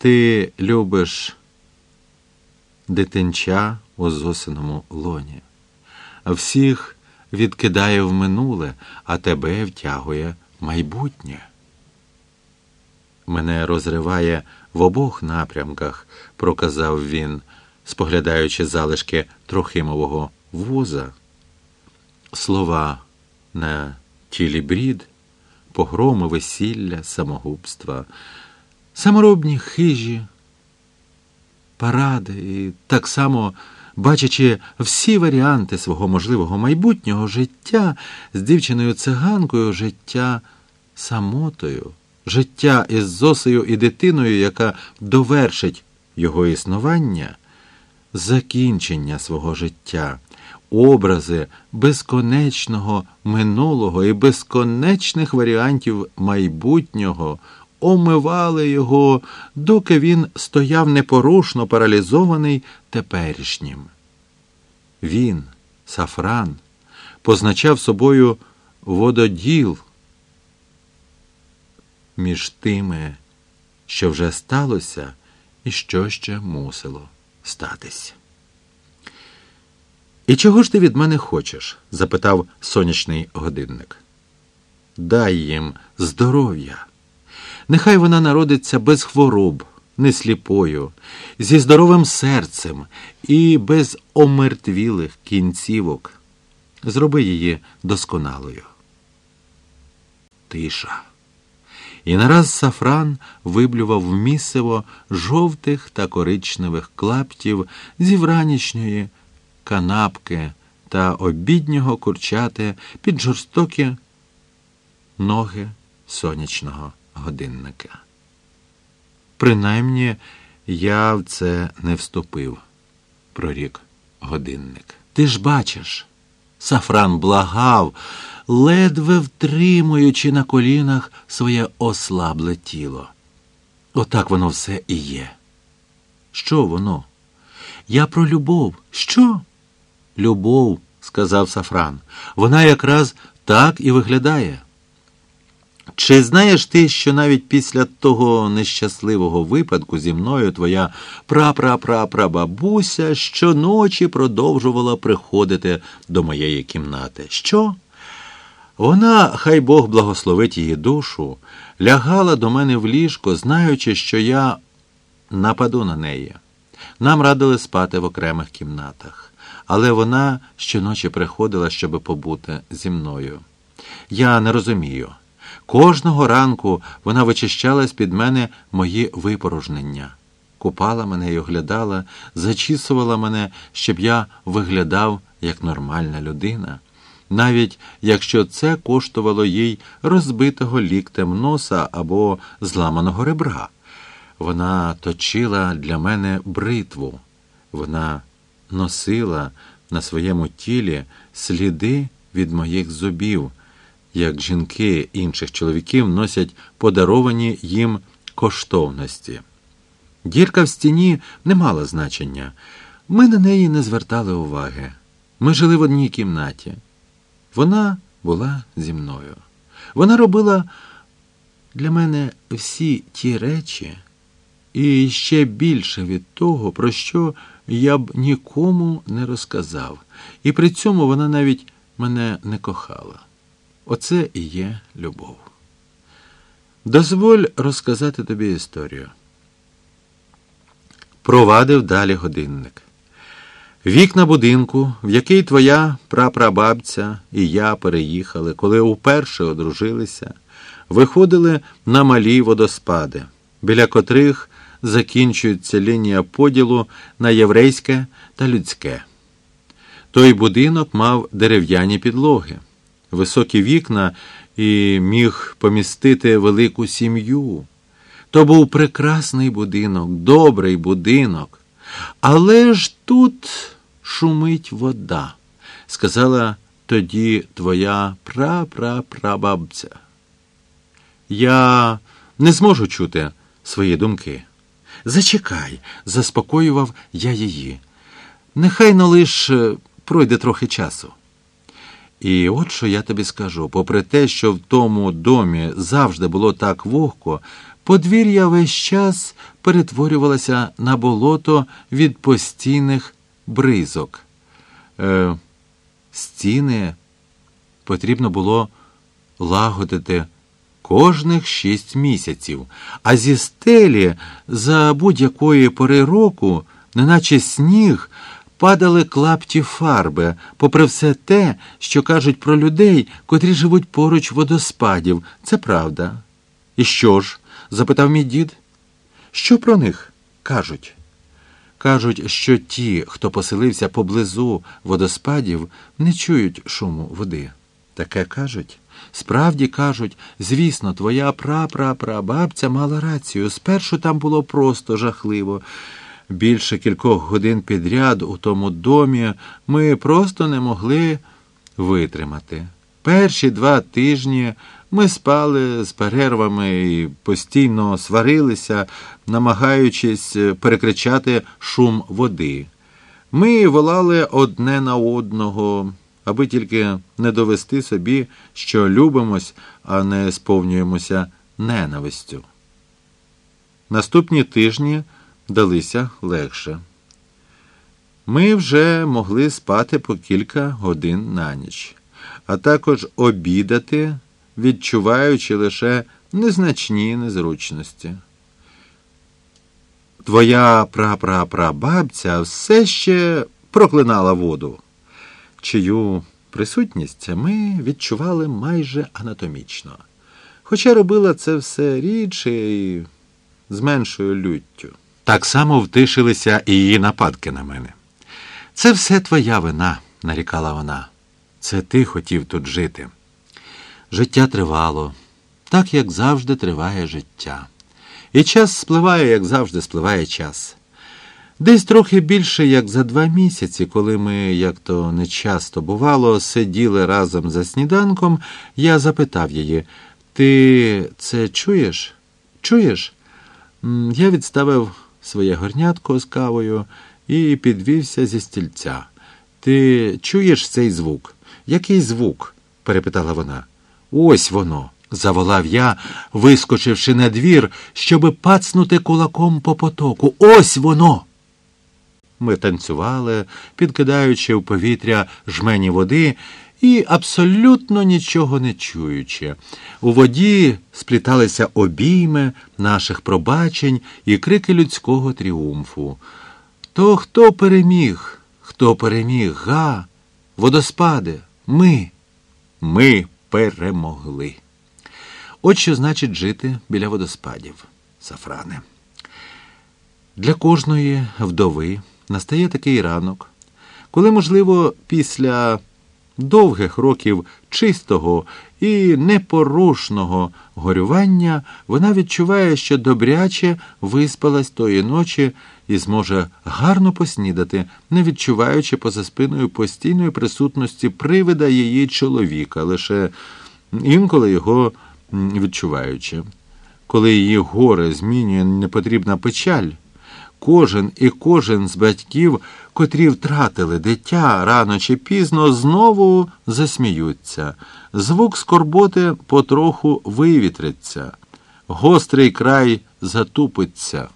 Ти любиш дитинча у Зосиному лоні. Всіх відкидає в минуле, а тебе втягує майбутнє. Мене розриває в обох напрямках, проказав він, споглядаючи залишки Трохимового воза. Слова на тілі брід, погроми, весілля, самогубства, саморобні хижі, паради і так само, бачачи всі варіанти свого можливого майбутнього життя з дівчиною-циганкою, життя самотою, життя із Зосею і дитиною, яка довершить його існування, закінчення свого життя, образи безконечного минулого і безконечних варіантів майбутнього омивали його, доки він стояв непорушно паралізований теперішнім. Він, Сафран, позначав собою вододіл між тими, що вже сталося і що ще мусило статись. «І чого ж ти від мене хочеш?» – запитав сонячний годинник. «Дай їм здоров'я. Нехай вона народиться без хвороб, не сліпою, зі здоровим серцем і без омертвілих кінцівок. Зроби її досконалою». Тиша. І нараз Сафран виблював місиво жовтих та коричневих клаптів зі вранішньої канапки та обіднього курчати під жорстокі ноги сонячного годинника. «Принаймні, я в це не вступив», – прорік годинник. «Ти ж бачиш», – Сафран благав, ледве втримуючи на колінах своє ослабле тіло. «Отак воно все і є». «Що воно?» «Я про любов». «Що?» «Любов», – сказав Сафран. «Вона якраз так і виглядає». «Чи знаєш ти, що навіть після того нещасливого випадку зі мною твоя прапрапрапрабабуся щоночі продовжувала приходити до моєї кімнати?» «Що?» «Вона, хай Бог благословить її душу, лягала до мене в ліжко, знаючи, що я нападу на неї. Нам радили спати в окремих кімнатах, але вона щоночі приходила, щоб побути зі мною. Я не розумію. Кожного ранку вона вичищала з-під мене мої випорожнення, купала мене і оглядала, зачісувала мене, щоб я виглядав як нормальна людина, навіть якщо це коштувало їй розбитого ліктем носа або зламаного ребра. Вона точила для мене бритву. Вона носила на своєму тілі сліди від моїх зубів, як жінки інших чоловіків носять подаровані їм коштовності. Дірка в стіні не мала значення. Ми на неї не звертали уваги. Ми жили в одній кімнаті. Вона була зі мною. Вона робила для мене всі ті речі, і ще більше від того, про що я б нікому не розказав. І при цьому вона навіть мене не кохала. Оце і є любов. Дозволь розказати тобі історію. Провадив далі годинник. Вікна будинку, в який твоя прапрабабця і я переїхали, коли уперше одружилися, виходили на малі водоспади, біля котрих закінчується лінія поділу на єврейське та людське. Той будинок мав дерев'яні підлоги, високі вікна і міг помістити велику сім'ю. То був прекрасний будинок, добрий будинок. Але ж тут шумить вода, сказала тоді твоя прапрапрабабця. Я не зможу чути свої думки. Зачекай, заспокоював я її. Нехай но лиш пройде трохи часу. І от що я тобі скажу. Попри те, що в тому домі завжди було так вогко, Подвір'я весь час перетворювалося на болото від постійних бризок. Стіни потрібно було лагодити кожних 6 місяців, а зі стелі за будь-якої пори року, неначе сніг, падали клапті фарби, попри все те, що кажуть про людей, котрі живуть поруч водоспадів. Це правда. І що ж? Запитав мій дід. Що про них кажуть? Кажуть, що ті, хто поселився поблизу водоспадів, не чують шуму води. Таке кажуть? Справді кажуть. Звісно, твоя прапрапрабабця мала рацію. Спершу там було просто жахливо. Більше кількох годин підряд у тому домі ми просто не могли витримати. Перші 2 тижні ми спали з перервами і постійно сварилися, намагаючись перекричати шум води. Ми волали одне на одного, аби тільки не довести собі, що любимось, а не сповнюємося ненавистю. Наступні тижні далися легше. Ми вже могли спати по кілька годин на ніч, а також обідати, відчуваючи лише незначні незручності. Твоя прапрапрабабця все ще проклинала воду, чию присутність ми відчували майже анатомічно, хоча робила це все рідше і з меншою люттю. Так само втишилися і її нападки на мене. «Це все твоя вина», – нарікала вона. «Це ти хотів тут жити». Життя тривало, так, як завжди триває життя. І час спливає, як завжди спливає час. Десь трохи більше, як за 2 місяці, коли ми, як то нечасто бувало, сиділи разом за сніданком, я запитав її: «Ти це чуєш? Чуєш?» Я відставив своє горнятко з кавою і підвівся зі стільця. «Ти чуєш цей звук?» «Який звук?» – перепитала вона. «Ось воно!» – заволав я, вискочивши на двір, щоби пацнути кулаком по потоку. «Ось воно!» Ми танцювали, підкидаючи в повітря жмені води і абсолютно нічого не чуючи. У воді спліталися обійми наших пробачень і крики людського тріумфу. То хто переміг? Хто переміг, га? Водоспади, ми. Ми перемогли. От що значить жити біля водоспадів, Сафране. Для кожної вдови настає такий ранок, коли, можливо, після довгих років чистого і непорушного горювання вона відчуває, що добряче виспалась тої ночі і зможе гарно поснідати, не відчуваючи поза спиною постійної присутності привида її чоловіка, лише інколи його відчуваючи. Коли її горе змінює непотрібна печаль, кожен з батьків, котрі втратили дитя, рано чи пізно знову засміються. Звук скорботи потроху вивітриться. Гострий край затупиться.